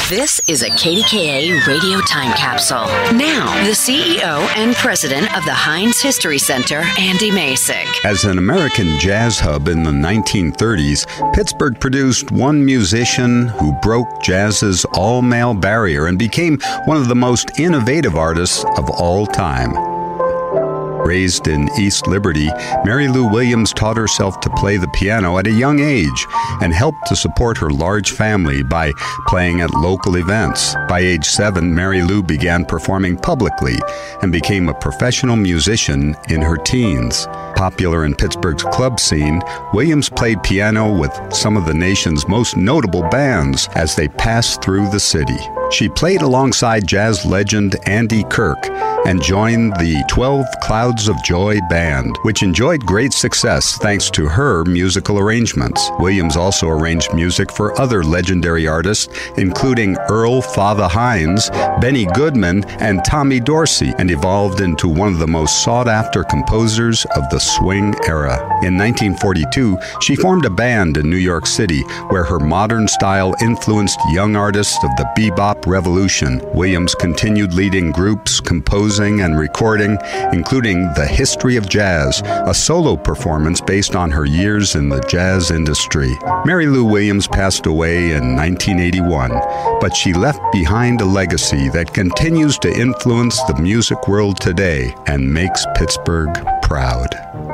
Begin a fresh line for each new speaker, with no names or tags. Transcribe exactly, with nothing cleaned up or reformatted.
This is a K D K A radio time capsule. Now, the C E O and president of the Heinz History Center, Andy Masek.
As an American jazz hub in the nineteen thirties, Pittsburgh produced one musician who broke jazz's all-male barrier and became one of the most innovative artists of all time. Raised in East Liberty, Mary Lou Williams taught herself to play the piano at a young age and helped to support her large family by playing at local events. By age seven, Mary Lou began performing publicly and became a professional musician in her teens. Popular in Pittsburgh's club scene, Williams played piano with some of the nation's most notable bands as they passed through the city. She played alongside jazz legend Andy Kirk and joined the twelve Clouds of Joy Band, which enjoyed great success thanks to her musical arrangements. Williams also arranged music for other legendary artists, including Earl Father Hines, Benny Goodman, and Tommy Dorsey, and evolved into one of the most sought-after composers of the swing era. In nineteen forty-two, she formed a band in New York City where her modern style influenced young artists of the bebop revolution. Williams continued leading groups, composing and recording, including The History of Jazz, a solo performance based on her years in the jazz industry. Mary Lou Williams passed away in nineteen eighty-one, but she left behind a legacy that continues to influence the music world today and makes Pittsburgh proud.